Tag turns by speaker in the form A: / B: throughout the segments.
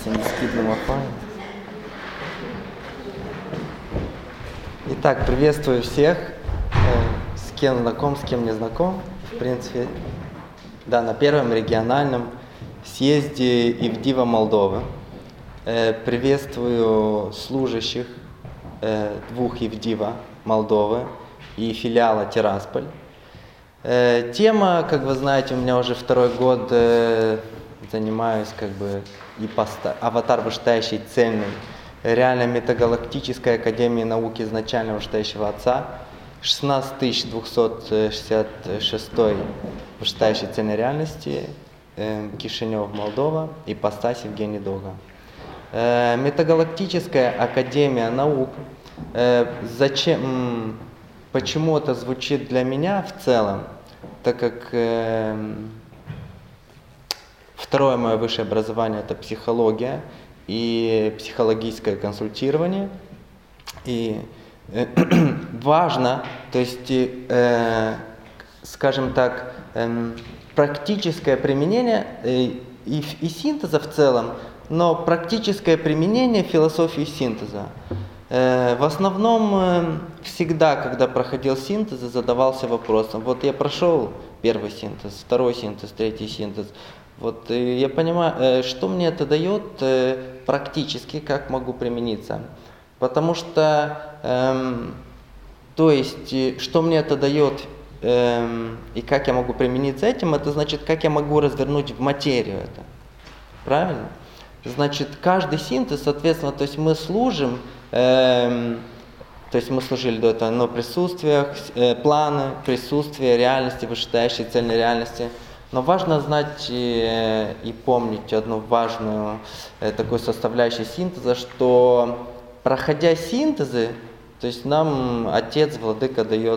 A: Синдискидного файна. Итак, приветствую всех, с кем знаком, с кем не знаком. В принципе, да, на первом региональном съезде Ивдива Молдовы. Приветствую служащих двух Ивдива Молдовы и филиала Тирасполь. Тема, как вы знаете, у меня уже второй год занимаюсь аватар вышестоящей цельной реально метагалактической академии науки изначально вышестоящего отца, 16266 вышестоящей цельной реальности, Кишинев, Молдова, ипостась Евгений Дога. Метагалактическая академия наук. Почему это звучит для меня в целом? Так как второе мое высшее образование – это психология и психологическое консультирование. И важно, то есть, скажем так, практическое применение и синтеза в целом, но практическое применение философии синтеза. В основном всегда, когда проходил синтез, задавался вопросом: вот я прошел первый синтез, второй синтез, третий синтез, вот я понимаю, что мне это дает практически, как могу примениться. Потому что, то есть, что мне это дает и как я могу примениться этим, это значит, как я могу развернуть в материю это. Правильно? Значит, каждый синтез, соответственно, то есть мы служим, то есть мы служили до этого на присутствиях, планы, присутствие, реальности, вышестоящей цельной реальности. Но важно знать и помнить одну важную такую составляющую синтеза, что проходя синтезы, то есть нам Отец, Владыка дает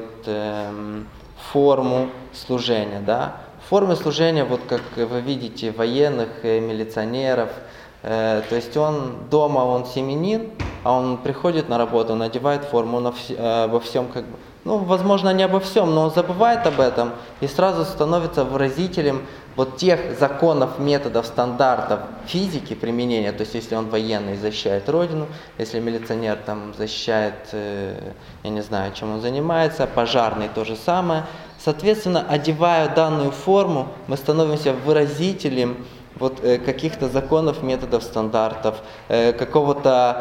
A: форму служения, да? В форме служения, вот как вы видите, военных, милиционеров. То есть он дома, он семьянин, а он приходит на работу, он одевает форму, он обо всем возможно, не обо всем, но он забывает об этом и сразу становится выразителем вот тех законов, методов, стандартов физики применения. То есть если он военный, защищает Родину, если милиционер там защищает, я не знаю, чем он занимается, пожарный то же самое. Соответственно, одевая данную форму, мы становимся выразителем вот каких-то законов, методов, стандартов, какой-то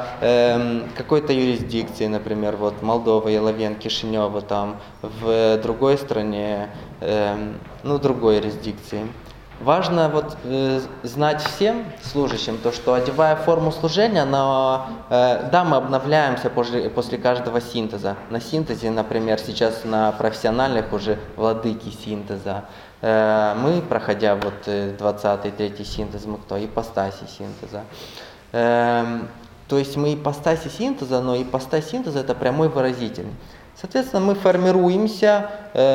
A: юрисдикции, например, вот Молдова, Яловен, Кишинева, там в другой стране, другой юрисдикции. Важно знать всем служащим то, что одевая форму служения, мы обновляемся после каждого синтеза. На синтезе, например, сейчас на профессиональных уже владыки синтеза, мы, проходя 20-й, 3-й синтез, мы кто? Ипостаси синтеза. То есть мы ипостаси синтеза, но ипостась синтеза – это прямой выразитель. Соответственно, мы формируемся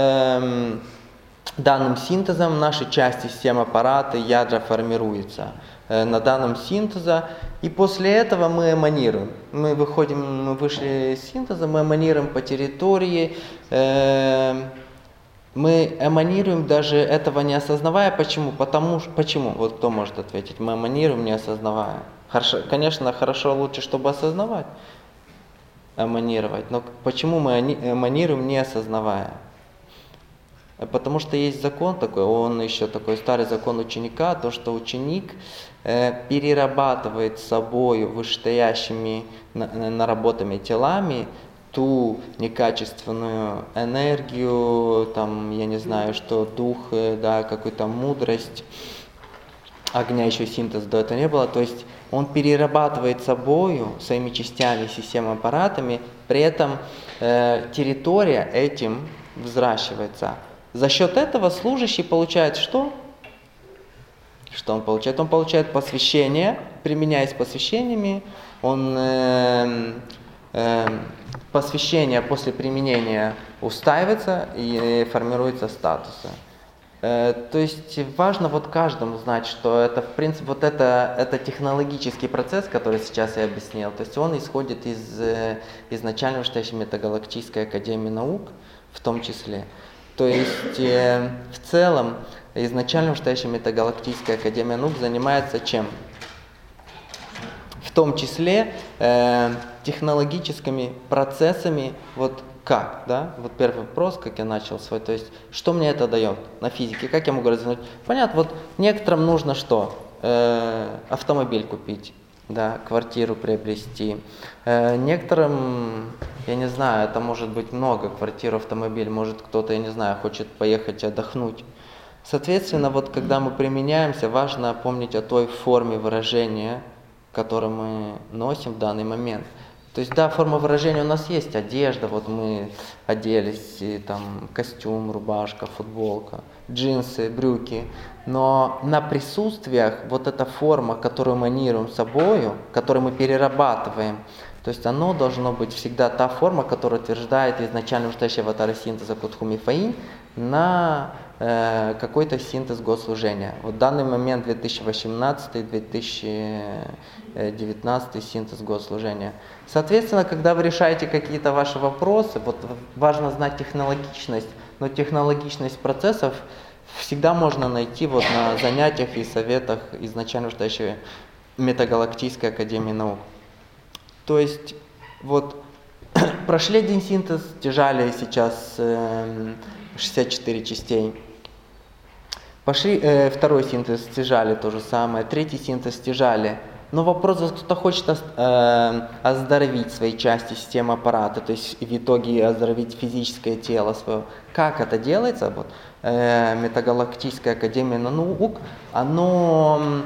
A: данным синтезом, наши части, системы, аппараты, ядра формируются на данном синтезе, и после этого мы эманируем. Мы вышли из синтеза, мы эманируем по территории, мы эманируем, даже этого не осознавая. Почему? Почему? Вот кто может ответить? Мы эманируем, не осознавая. Конечно, лучше, чтобы осознавать, эманировать. Но почему мы эманируем, не осознавая? Потому что есть закон такой, он еще такой старый закон ученика, то, что ученик перерабатывает собой вышестоящими наработанными телами ту некачественную энергию, там, я не знаю, что дух, да, какую-то мудрость, огня еще синтез до этого не было, то есть он перерабатывает собою, своими частями, системами, аппаратами, при этом территория этим взращивается. За счет этого служащий получает что? Что он получает? Он получает посвящение, применяясь посвящениями, посвящение после применения устаивается и формируется статусы. То есть важно каждому знать, что это, в принципе, это технологический процесс, который сейчас я объяснил. То есть он исходит из изначально вышестоящей метагалактической академии наук, в том числе. То есть в целом изначально вышестоящая метагалактическая академия наук занимается чем? том числе технологическими процессами, вот как, да? Вот первый вопрос, как я начал свой, то есть, что мне это дает на физике, как я могу развернуть? Понятно, вот некоторым нужно что? Автомобиль купить, да, квартиру приобрести. Некоторым, я не знаю, это может быть много, квартир, автомобиль, может кто-то, я не знаю, хочет поехать отдохнуть. Соответственно, вот когда мы применяемся, важно помнить о той форме выражения, которую мы носим в данный момент. То есть, да, форма выражения у нас есть, одежда, вот мы оделись, и, там, костюм, рубашка, футболка, джинсы, брюки, но на присутствиях вот эта форма, которую мы манируем собою, которую мы перерабатываем, то есть оно должно быть всегда та форма, которая утверждает изначально устающий аватар синтеза Кутху-Мифаин на какой-то синтез госслужения. Вот в данный момент 2018-2019 синтез госслужения. Соответственно, когда вы решаете какие-то ваши вопросы, вот важно знать технологичность, но технологичность процессов всегда можно найти вот на занятиях и советах изначально устающей Метагалактической академии наук. То есть вот прошли один синтез, тяжали сейчас 64 частей. Пошли второй синтез, стяжали то же самое, третий синтез, стяжали. Но вопрос, кто-то хочет оздоровить свои части системы аппарата, то есть в итоге оздоровить физическое тело свое. Как это делается? Вот, Метагалактическая академия наук, оно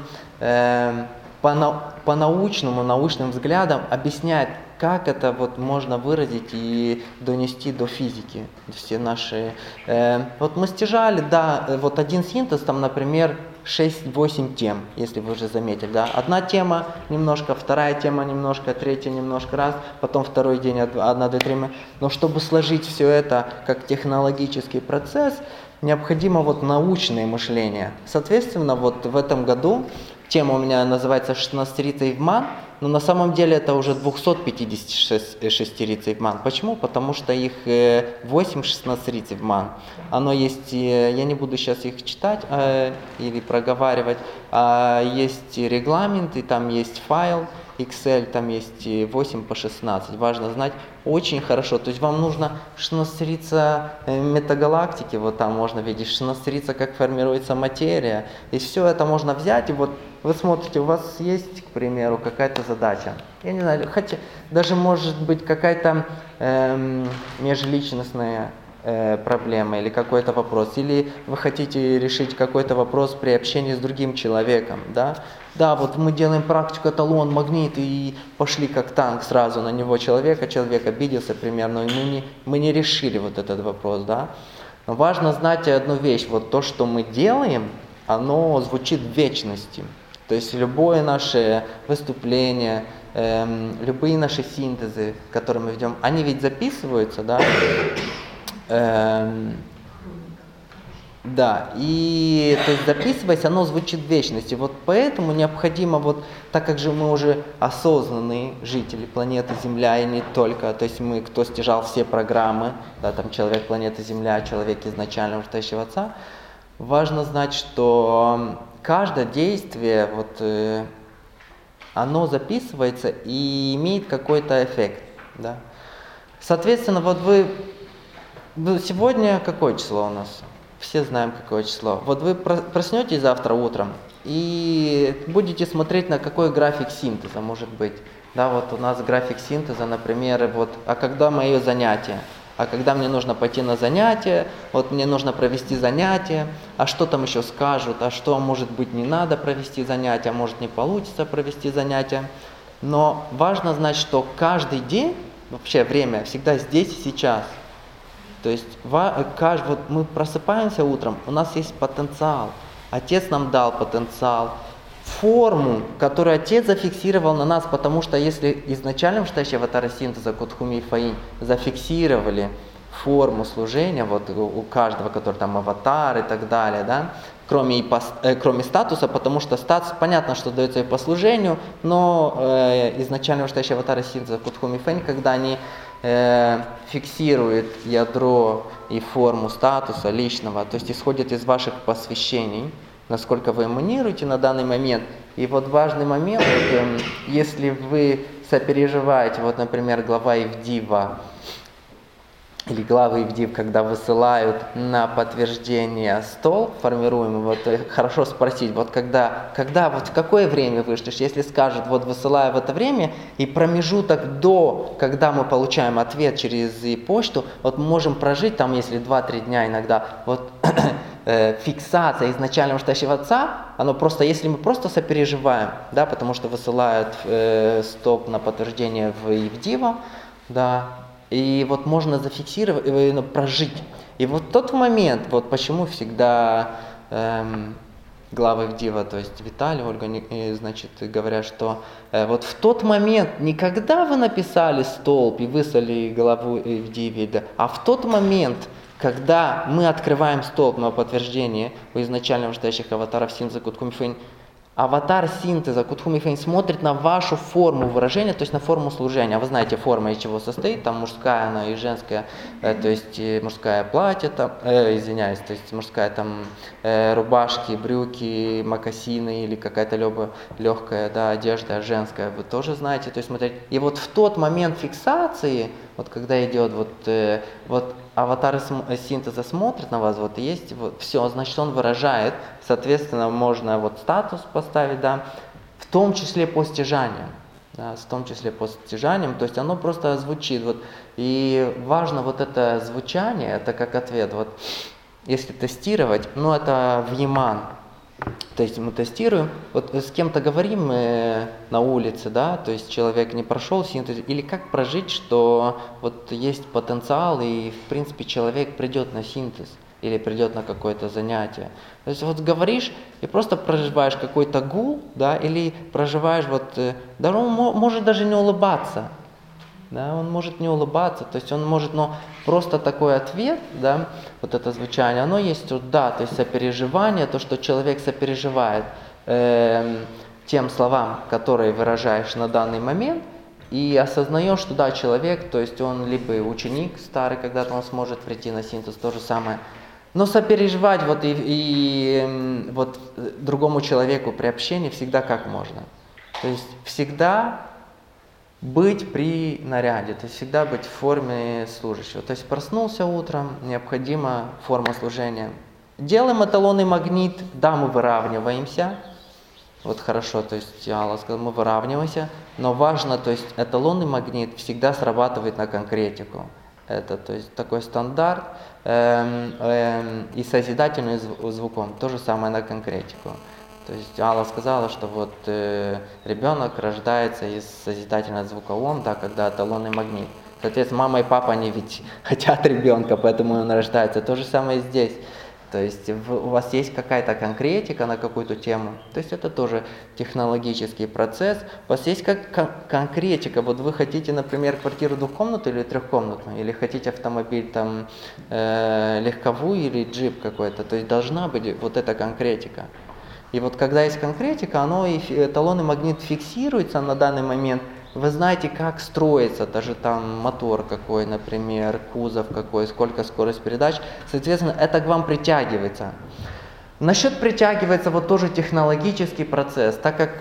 A: по научным взглядам объясняет, как это вот можно выразить и донести до физики. Все наши, вот мы стяжали, да, вот один синтез, там, например, 6-8 тем, если вы уже заметили, да. Одна тема немножко, вторая тема немножко, третья немножко раз, потом второй день 1, 2, 3. Но чтобы сложить все это как технологический процесс, необходимо вот научное мышление. Соответственно, вот в этом году тема у меня называется «16-рицей вман», но на самом деле это уже 256-рицей вман. Почему? Потому что их 8 16-рицей вман. Оно есть, я не буду сейчас их читать или проговаривать, есть регламент, и там есть файл, Excel, там есть 8 по 16. Важно знать очень хорошо. То есть вам нужно 16-рица метагалактики, вот там можно видеть 16-рица, как формируется материя. И все это можно взять, и вот вы смотрите, у вас есть, к примеру, какая-то задача. Я не знаю, хотя даже может быть какая-то межличностная проблема или какой-то вопрос, или вы хотите решить какой-то вопрос при общении с другим человеком, да? Да, вот мы делаем практику эталон, магнит, и пошли как танк сразу на него человек обиделся примерно, и мы не решили вот этот вопрос, да? Но важно знать одну вещь, вот то, что мы делаем, оно звучит в вечности. То есть любое наше выступление, любые наши синтезы, которые мы ведем, они ведь записываются, да? Да, и то есть записываясь, оно звучит в вечности. Вот поэтому необходимо, вот, так как же мы уже осознанные жители планеты Земля и не только, то есть мы, кто стяжал все программы, да, там человек планеты Земля, человек изначально устающего отца, важно знать, что каждое действие, вот, оно записывается и имеет какой-то эффект, да. Соответственно, вот вы сегодня какое число у нас? Все знаем, какое число. Вот вы проснетесь завтра утром и будете смотреть, на какой график синтеза может быть. Да, вот у нас график синтеза, например, вот, а когда мое занятие? А когда мне нужно пойти на занятие, вот мне нужно провести занятие, а что там еще скажут, а что, может быть, не надо провести занятие, а может, не получится провести занятие. Но важно знать, что каждый день, вообще время, всегда здесь и сейчас. То есть вот мы просыпаемся утром, у нас есть потенциал. Отец нам дал потенциал, форму, которую Отец зафиксировал на нас, потому что если изначально в штате аватара синтеза Кутху-Мифаин зафиксировали форму служения, вот у каждого, который там аватар и так далее, да, кроме статуса, потому что статус, понятно, что дается и по служению, но изначально в штате аватара синтеза Кутху-Мифаин, когда они фиксирует ядро и форму статуса личного, то есть исходит из ваших посвящений, насколько вы эманируете на данный момент, И вот важный момент, вот, если вы сопереживаете, вот, например, глава Ивдива, или главы Ивдив, когда высылают на подтверждение стол формируемый, вот хорошо спросить, вот когда вот в какое время вышлешь, если скажут, вот высылаю в это время, и промежуток до, когда мы получаем ответ через почту, вот мы можем прожить там, если 2-3 дня иногда, вот фиксация изначального вышестоящего отца, оно просто, если мы просто сопереживаем, да, потому что высылают стол на подтверждение в Ивдива, да, и вот можно зафиксировать, прожить. И вот тот момент, вот почему всегда главы Ивдива, то есть Виталий, Ольга, значит, говорят, что вот в тот момент, не когда вы написали столб и выслали главу Ивдиве, да, а в тот момент, когда мы открываем столб на подтверждение у изначально вышестоящих аватаров синтеза Кутху Мифэнь, аватар синтеза Кутху Мифэнь смотрит на вашу форму выражения, то есть на форму служения. Вы знаете, форма из чего состоит, там мужская она и женская, то есть мужское платье, там, извиняюсь, то есть мужская там рубашки, брюки, мокасины или какая-то легкая, да, одежда, женская, вы тоже знаете, то есть смотрите. И вот в тот момент фиксации, вот когда идет вот аватар синтеза смотрит на вас, вот есть, вот все, значит, он выражает, соответственно, можно вот статус поставить, да, в том числе по стяжаниям, да, в том числе по стяжаниям, то есть оно просто звучит, вот, и важно вот это звучание, это как ответ, вот, если тестировать, ну, это в Яман. То есть мы тестируем, вот с кем-то говорим на улице, да, то есть человек не прошел синтез, или как прожить, что вот есть потенциал, и в принципе человек придет на синтез, или придет на какое-то занятие. То есть вот говоришь и просто проживаешь какой-то гул, да, или проживаешь вот, да, он может даже не улыбаться. Да, он может не улыбаться, то есть он может, но просто такой ответ, да, вот это звучание, оно есть вот, да, то есть сопереживание, то, что человек сопереживает тем словам, которые выражаешь на данный момент, и осознаешь, что да, человек, то есть он либо ученик старый, когда-то он сможет прийти на синтез, то же самое, но сопереживать вот и вот другому человеку при общении всегда как можно, то есть всегда быть при наряде, то есть всегда быть в форме служащего. То есть проснулся утром, необходима форма служения. Делаем эталонный магнит, да, мы выравниваемся. Вот хорошо, то есть Алла сказала, мы выравниваемся, но важно, то есть эталонный магнит всегда срабатывает на конкретику. Это, то есть такой стандарт и созидательный звуком, то же самое на конкретику. То есть Алла сказала, что вот ребенок рождается из созидательно-звуковом, да, когда эталонный магнит. Соответственно, мама и папа, они ведь хотят ребенка, поэтому он рождается. То же самое и здесь. То есть у вас есть какая-то конкретика на какую-то тему. То есть это тоже технологический процесс. У вас есть конкретика. Вот вы хотите, например, квартиру двухкомнатную или трехкомнатную, или хотите автомобиль там легковую или джип какой-то. То есть должна быть вот эта конкретика. И вот когда есть конкретика, оно и эталонный магнит фиксируется на данный момент. Вы знаете, как строится даже там мотор какой, например, кузов какой, сколько скорость передач. Соответственно, это к вам притягивается. Насчет притягивается вот тоже технологический процесс, так как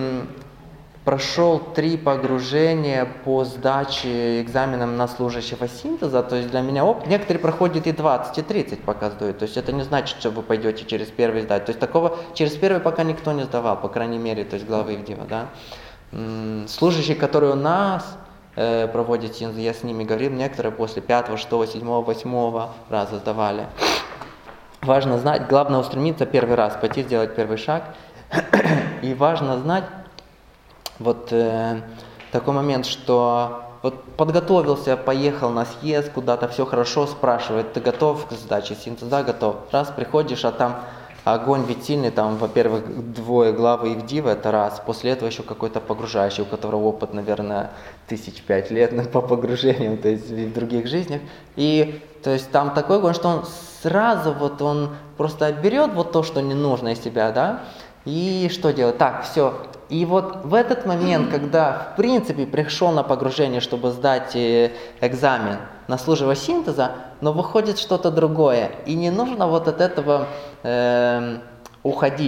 A: прошел 3 погружения по сдаче экзаменам на служащего синтеза, то есть для меня опыт, некоторые проходят и 20, и 30 пока сдают, то есть это не значит, что вы пойдете через первый сдать, то есть такого через первый пока никто не сдавал, по крайней мере, то есть главы Ивдива, да. Служащие, которые у нас проводят синтез, я с ними говорил, некоторые после 5, 6, 7, 8 раза сдавали. Важно знать, главное устремиться первый раз, пойти сделать первый шаг, и важно знать, вот такой момент, что вот подготовился, поехал на съезд, куда-то все хорошо, спрашивает, ты готов к сдаче синтеза? Да, готов. Раз приходишь, а там огонь ведь сильный, там, во-первых, 2 главы Ивдива, это раз, после этого еще какой-то погружающий, у которого опыт, наверное, 5 лет по погружениям, то есть в других жизнях. И, то есть там такой огонь, что он сразу вот он просто берет вот то, что не нужно из себя, да, и что делать? Так, все. И вот в этот момент, когда в принципе пришел на погружение, чтобы сдать экзамен на служащего синтеза, но выходит что-то другое, и не нужно вот от этого уходить.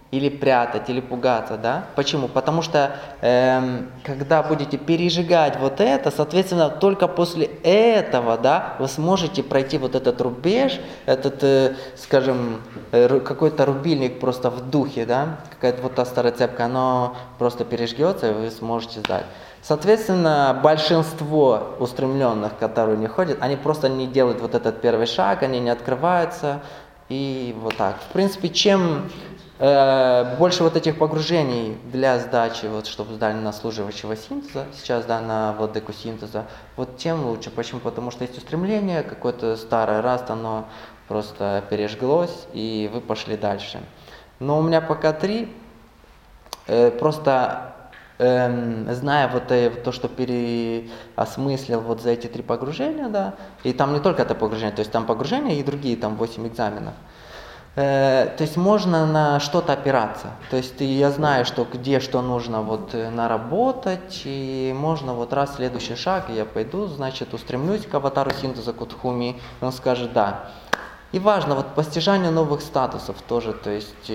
A: или прятать, или пугаться, да? Почему? Потому что когда будете пережигать вот это, соответственно, только после этого, да, вы сможете пройти вот этот рубеж, этот, скажем, какой-то рубильник просто в духе, да, какая-то вот та старая цепка, она просто пережгется, и вы сможете сдать. Соответственно, большинство устремленных, которые не ходят, они просто не делают вот этот первый шаг, они не открываются, и вот так. В принципе, чем больше вот этих погружений для сдачи, вот, чтобы сдали на служивающего синтеза, сейчас, да, на владыку синтеза, вот тем лучше. Почему? Потому что есть устремление, какое-то старое, раз оно просто пережглось, и вы пошли дальше. Но у меня пока 3, просто зная вот то, что переосмыслил вот за эти 3 погружения, да, и там не только это погружение, то есть там погружение и другие, там 8 экзаменов. То есть можно на что-то опираться. То есть я знаю, что где что нужно вот наработать, и можно вот раз следующий шаг, я пойду, значит, устремлюсь к аватару синтеза Кудхуми, он скажет да. И важно вот постижание новых статусов тоже, то есть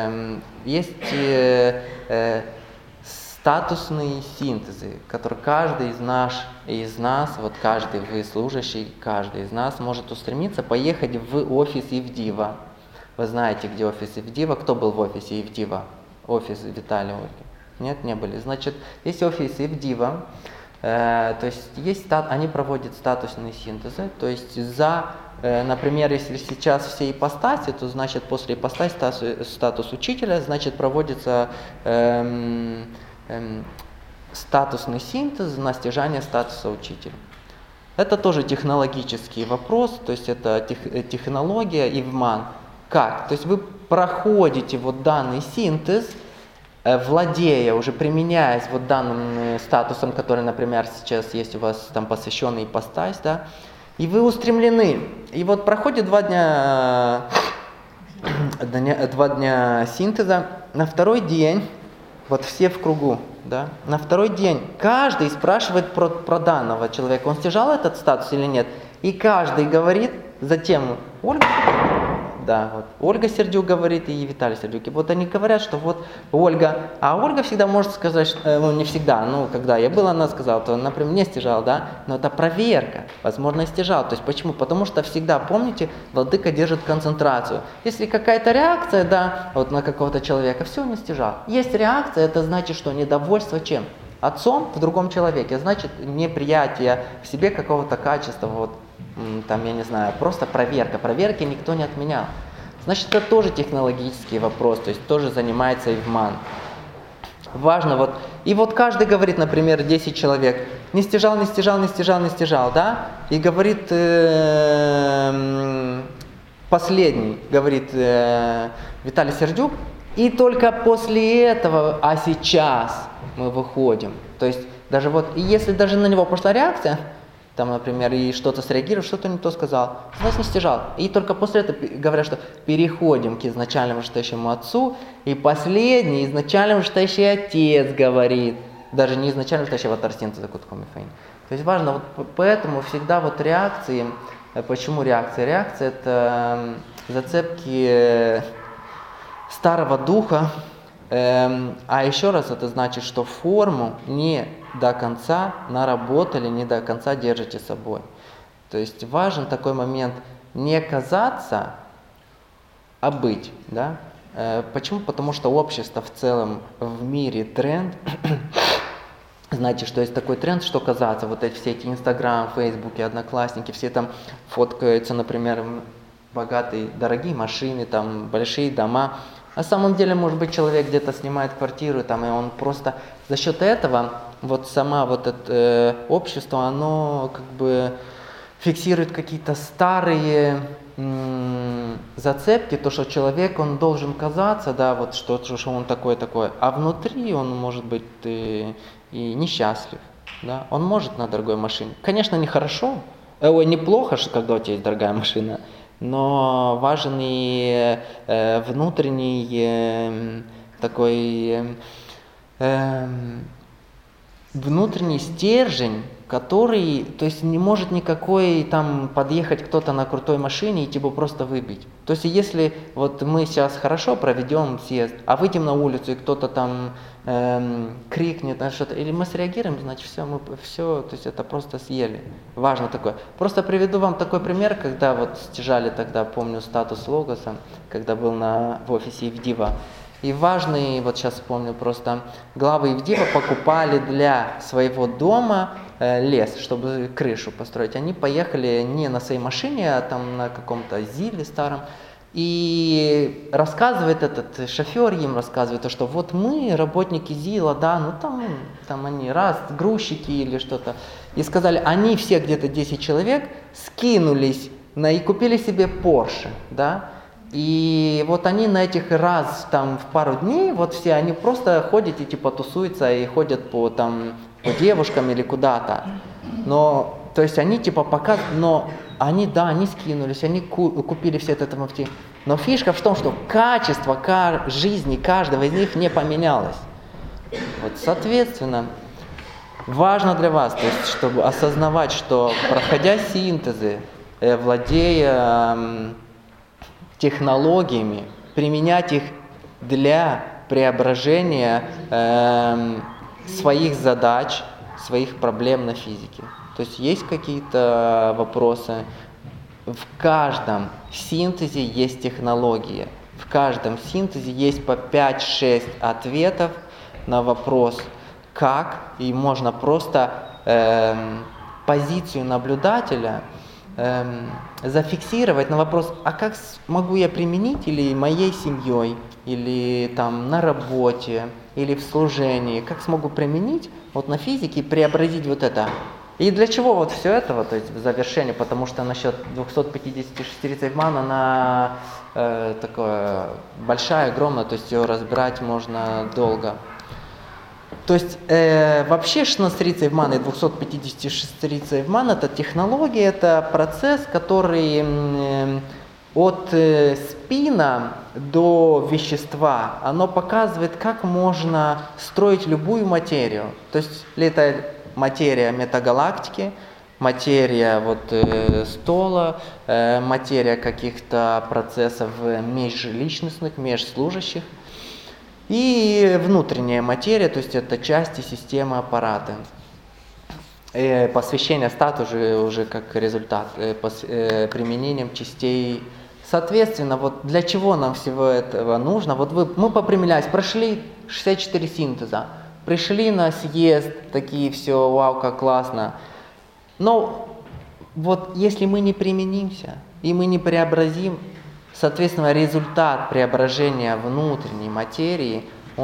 A: есть статусные синтезы, которые каждый из нас, вот каждый вы служащий, каждый из нас может устремиться поехать в офис Ивдива. Вы знаете, где офис Ивдива? Кто был в офисе Ивдива? Офис Виталия Ольги? Нет, не были. Значит, есть офис Ивдива, то есть они проводят статусные синтезы, то есть например, если сейчас все ипостаси, то значит после ипостаси статус учителя, значит проводится статусный синтез на стяжание статуса учителя. Это тоже технологический вопрос, то есть это технология Ивман. Как? То есть вы проходите вот данный синтез, владея, уже применяясь вот данным статусом, который, например, сейчас есть у вас там посвященный ипостась, да, и вы устремлены. И вот проходит 2 дня синтеза, на 2-й день, вот все в кругу, да, на 2-й день каждый спрашивает про данного человека, он стяжал этот статус или нет, и каждый говорит затем Ольга. Да, вот. Ольга Сердюк говорит и Виталий Сердюк. И вот они говорят, что вот Ольга, а Ольга всегда может сказать, что, ну не всегда, ну когда я был, она сказала, то, например, не стяжал, да, но это проверка, возможно, и стяжал. То есть почему? Потому что всегда, помните, владыка держит концентрацию. Если какая-то реакция, да, вот на какого-то человека, все, не стяжал. Есть реакция, это значит, что недовольство чем? Отцом в другом человеке, значит, неприятие в себе какого-то качества, вот, там, я не знаю, просто проверка. Проверки никто не отменял. Значит, это тоже технологический вопрос, то есть тоже занимается Ивман. Важно вот, и вот каждый говорит, например, 10 человек, не стяжал, да, и говорит последний, говорит Виталий Сердюк, и только после этого, а сейчас мы выходим. То есть даже вот, и если даже на него пошла реакция, там, например, и что-то среагировал, что-то не то сказал, значит, не стяжал. И только после этого говорят, что переходим к изначально вышестоящему отцу, и последний, изначально вышестоящий отец говорит, даже не изначально вышестоящий аватар синтеза Кудхуми Фэйн. То есть важно, вот поэтому всегда вот реакции, почему реакция? Реакция – это зацепки старого духа, а еще раз это значит, что форму не до конца наработали, не до конца держите собой. То есть важен такой момент не казаться, а быть. Да? Почему? Потому что общество в целом в мире тренд. Знаете, что есть такой тренд, что казаться. Вот все эти Инстаграм, Фейсбуки, Одноклассники, все там фоткаются, например, богатые, дорогие машины, там большие дома. На самом деле, может быть, человек где-то снимает квартиру, там, и он просто за счет этого, вот сама вот это общество, оно как бы фиксирует какие-то старые зацепки, то, что человек, он должен казаться, да, вот что он такой, а внутри он может быть и несчастлив, да, он может на дорогой машине. Конечно, нехорошо, неплохо, когда у тебя есть дорогая машина, но важен и внутренний такой внутренний стержень который, то есть не может никакой там подъехать кто-то на крутой машине и типа просто выбить. То есть если вот мы сейчас хорошо проведем съезд, а выйдем на улицу и кто-то там крикнет на что-то, или мы среагируем, значит мы все, то есть это просто съели. Важно такое. Просто приведу вам такой пример, когда вот стяжали тогда, помню, статус Логоса, когда был в офисе Ивдива. И важный, вот сейчас вспомню просто, главы Ивдива покупали для своего дома лес, чтобы крышу построить. Они поехали не на своей машине, а там на каком-то Зиле старом. И рассказывает этот шофер, им рассказывает, что вот мы, работники ЗИЛа, да, ну там они, грузчики или что-то. И сказали, они все где-то 10 человек скинулись и купили себе Porsche, да. И вот они на этих там в пару дней, вот все, они просто ходят и типа тусуются и ходят по девушкам или куда-то. Но, то есть они типа показывают, но они скинулись, они купили все это автомобиль. Но фишка в том, что качество жизни каждого из них не поменялось. Вот, соответственно, важно для вас, то есть, чтобы осознавать, что проходя синтезы, владея технологиями, применять их для преображения своих задач, своих проблем на физике. То есть какие-то вопросы. В каждом синтезе есть технология. В каждом синтезе есть по 5-6 ответов на вопрос «как?». И можно просто позицию наблюдателя зафиксировать на вопрос, а как могу я применить или моей семьей, или там на работе, или в служении, как смогу применить вот на физике и преобразить вот это. И для чего вот все это, то есть в завершении, потому что насчет 256 Рицхайфман, она такая большая, огромная, то есть ее разбирать можно долго. То есть вообще 16 Рицхайфман и 256 Рицхайфман это технология, это процесс, который от спина до вещества, оно показывает, как можно строить любую материю. То есть это материя метагалактики, материя стола, материя каких-то процессов межличностных, межслужащих. И внутренняя материя, то есть это части системы аппарата. Посвящение стат уже как результат, применением частей. Соответственно, вот для чего нам всего этого нужно? Вот мы поприменялись, прошли 64 синтеза, пришли на съезд, такие все, вау, как классно. Но вот если мы не применимся и мы не преобразим, соответственно, результат преображения внутренней материи,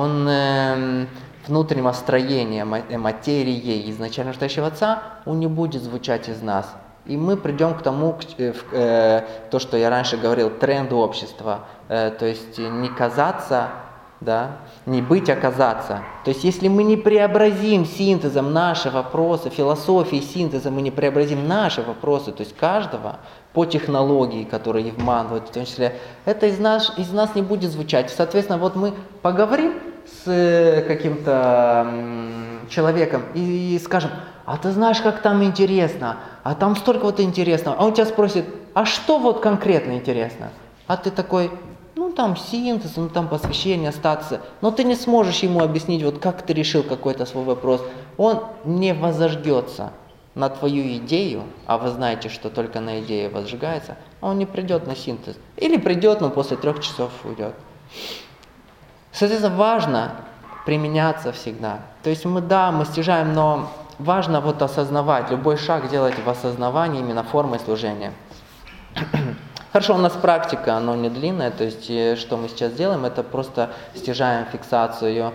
A: внутреннего строения материи изначально стоящего Отца, он не будет звучать из нас. И мы придем к тому, то, что я раньше говорил, тренду общества, то есть не казаться, да, не быть, а казаться. То есть если мы не преобразим синтезом наши вопросы, философии синтеза, мы не преобразим наши вопросы, то есть каждого, по технологии, которые Евман, в том числе, это из нас не будет звучать. Соответственно, вот мы поговорим с каким-то человеком и скажем, а ты знаешь, как там интересно, а там столько вот интересного. А он тебя спросит, а что вот конкретно интересно? А ты такой, там синтез, там посвящение, статусы. Но ты не сможешь ему объяснить, вот как ты решил какой-то свой вопрос. Он не возожгется на твою идею, а вы знаете, что только на идее возжигается, он не придет на синтез. Или придет, но после 3 часов уйдет. Соответственно, важно применяться всегда. То есть мы стяжаем, но важно осознавать, любой шаг делать в осознавании именно формы служения. Хорошо, у нас практика, она не длинная, то есть что мы сейчас делаем, это просто стяжаем фиксацию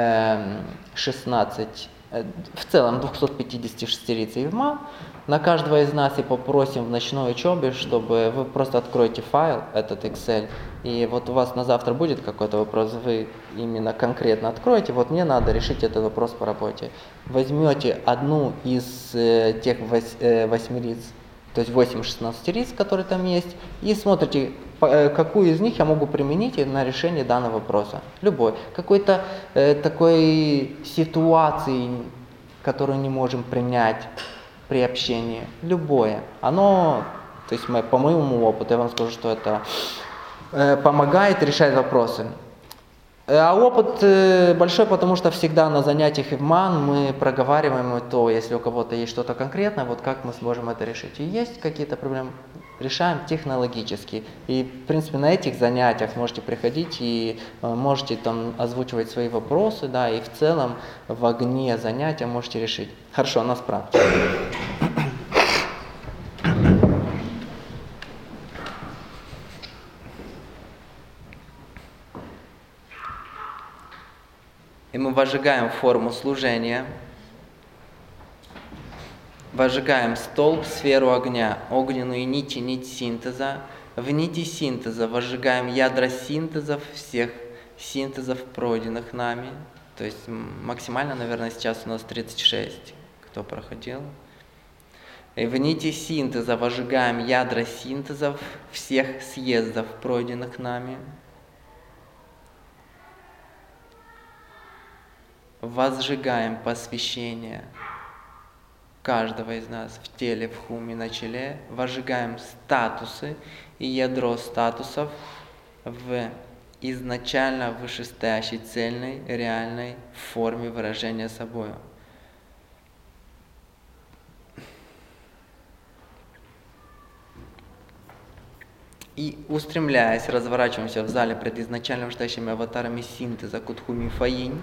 A: 16, в целом 256 Рицхайфман на каждого из нас и попросим в ночной учебе, чтобы вы просто откроете файл, этот Excel, и вот у вас на завтра будет какой-то вопрос, вы именно конкретно откроете, вот мне надо решить этот вопрос по работе. Возьмете одну из тех 8 риц, то есть 8-16 риц, которые там есть, и смотрите, какую из них я могу применить на решение данного вопроса. Любой. Какой-то такой ситуации, которое не можем принять при общении, любое, оно, то есть по моему опыту, я вам скажу, что это помогает решать вопросы. А опыт большой, потому что всегда на занятиях ИВМАН мы проговариваем то, если у кого-то есть что-то конкретное, вот как мы сможем это решить. И есть какие-то проблемы, решаем технологически. И, в принципе, на этих занятиях можете приходить и можете там озвучивать свои вопросы, да, и в целом в огне занятия можете решить. Хорошо, у нас практика. И мы возжигаем форму служения, возжигаем столб, сферу огня, огненную нить и нить синтеза. В нити синтеза возжигаем ядра синтезов, всех синтезов, пройденных нами. То есть максимально, наверное, сейчас у нас 36, кто проходил. И в нити синтеза возжигаем ядра синтезов, всех съездов, пройденных нами. Возжигаем посвящение каждого из нас в теле, в хуме, на челе. Возжигаем статусы и ядро статусов в изначально вышестоящей цельной, реальной форме выражения собою. И устремляясь, разворачиваемся в зале пред изначально вышестоящими аватарами синтеза Кутхуми Фаинь.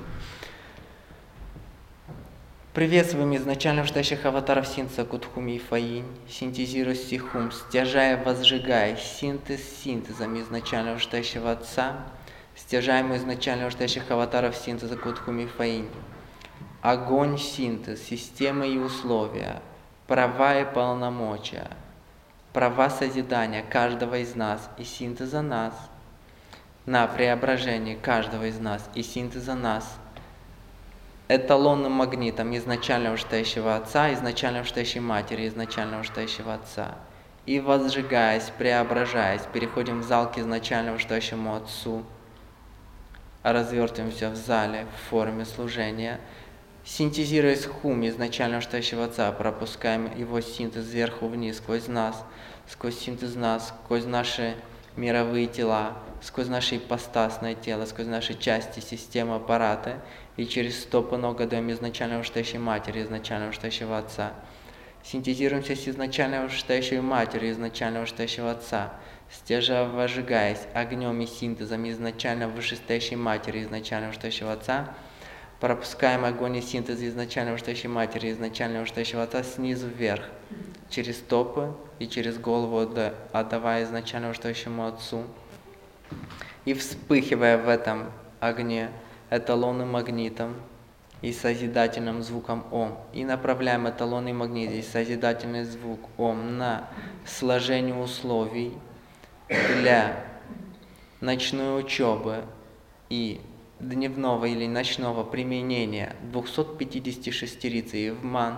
A: Приветствуем изначально вышестоящих аватаров синтеза Кутхуми и Фаинь, синтезируя стихум, стяжая, возжигая синтез синтезом изначально вышестоящего Отца, стяжаем изначально вышестоящих аватаров синтеза Кутхуми и Фаинь. Огонь синтез, системы и условия, права и полномочия, права созидания каждого из нас и синтеза нас, на преображение каждого из нас и синтеза нас, эталонным магнитом изначально вышестоящего Отца, изначально вышестоящей Матери, изначально вышестоящего Отца. И возжигаясь, преображаясь, переходим в зал к изначально вышестоящему Отцу, развертываемся в зале в форме служения, синтезируя хум изначально вышестоящего Отца, пропускаем его синтез сверху вниз, сквозь нас, сквозь синтез нас, сквозь наши мировые тела, сквозь наше ипостасное тело, сквозь наши части, системы, аппараты, и через стопы ног отдаем изначально вышестоящей Матери, изначально вышестоящего Отца. Синтезируемся с изначально вышестоящей Матерью, изначально вышестоящего Отца, стяжа возжигаясь огнем и синтезом изначально вышестоящей Матери, изначально вышестоящего Отца, пропускаем огонь и синтез изначально вышестоящей Матери, изначально вышестоящего Отца снизу вверх, через стопы и через голову, отдавая изначально вышестоящему Отцу. И вспыхивая в этом огне эталонным магнитом и созидательным звуком Ом. И направляем эталонный магнит и созидательный звук Ом на сложение условий для ночной учебы и дневного или ночного применения 256 рицей в МАН,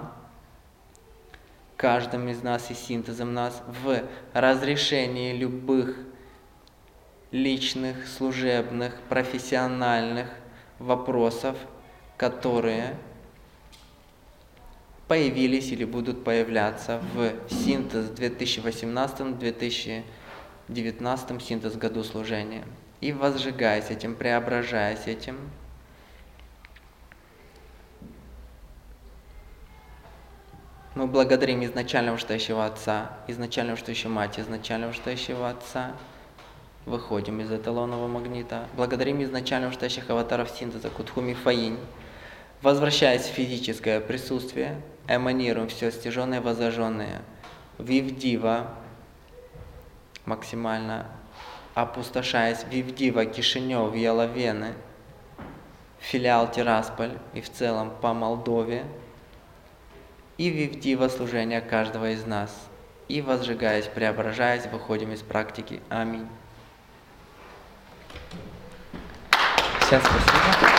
A: каждым из нас и синтезом нас в разрешении любых личных, служебных, профессиональных вопросов, которые появились или будут появляться в синтез 2018-2019 синтез году служения. И возжигаясь этим, преображаясь этим, мы благодарим изначально вышестоящего Отца, изначально вышестоящую Мать, изначально вышестоящего Отца. Выходим из эталонного магнита. Благодарим изначально вышестоящих аватаров синтеза Кутхуми Фаинь. Возвращаясь в физическое присутствие, эманируем все стяженное и воззаженное. Вивдива, максимально опустошаясь, Вивдива, Кишинев, Яловены, филиал Тирасполь и в целом по Молдове. И Вивдива служения каждого из нас. И возжигаясь, преображаясь, выходим из практики. Аминь. Всем спасибо.